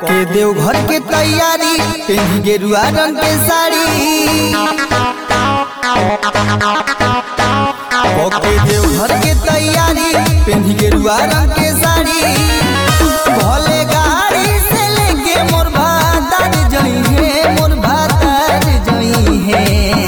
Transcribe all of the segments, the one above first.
के देव घर के तैयारी पहन गेरुआ रंग के साड़ी के देव घर के तैयारी पहन गेरुआ रंग के साड़ी भोले गाड़ी से लेके मोर भातार जई है मोर भातार जई है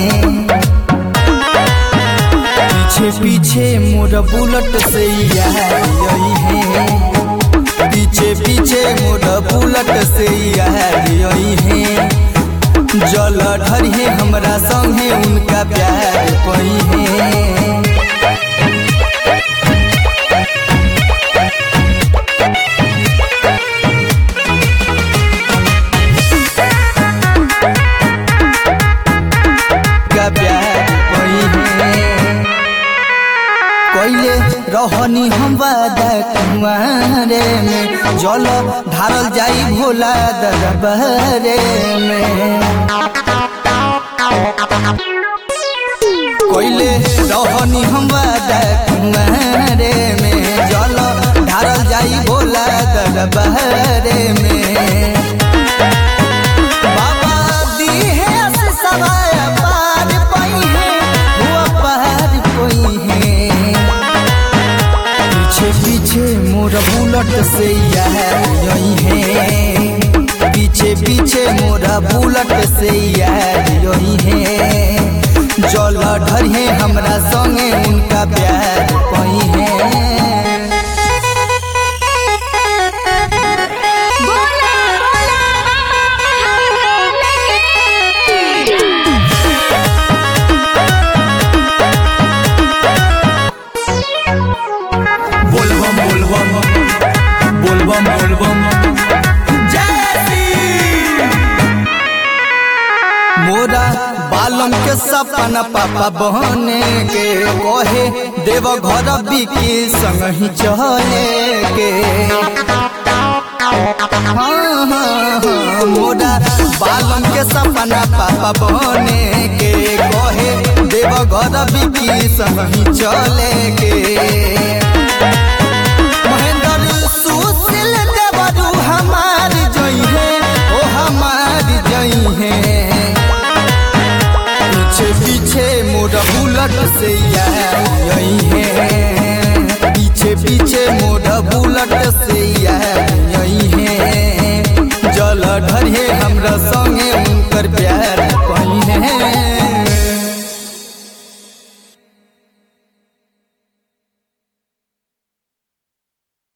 पीछे पीछे मोर बुलेट से यही है पीछे पीछे मोर बुलेट से यही है जल ढरिए हमरा संगे उनका प्यार पई है कैले रहनी हम वादा कुंवारे में जल ढारल जाई भोला दरबारे में कैले रहनी हम वादा कुंवारे में जल ढारल जाई भोला दरबारे में बाबा दी है सवाय पार पई है वो पार पई है पीछे मोर बुलेट से यही है पीछे पीछे मोर बुलेट से यही है जल ढरिए हमरा संगे उनका प्यार पई है मोरा बालम के सपना पापा बहने के कहे देव घर बिकी संग ही चले के मोरा बालम के सपना पापा बहने के कहे देव घर बिकी संग ही चले के महेंद्र सुशील देवरू हमार जई है ओ हमार जई है पीछे मोर बुलेट से यही है पीछे पीछे मोर बुलेट से यही है जल ढरिए हमरा संगे उनकर प्यार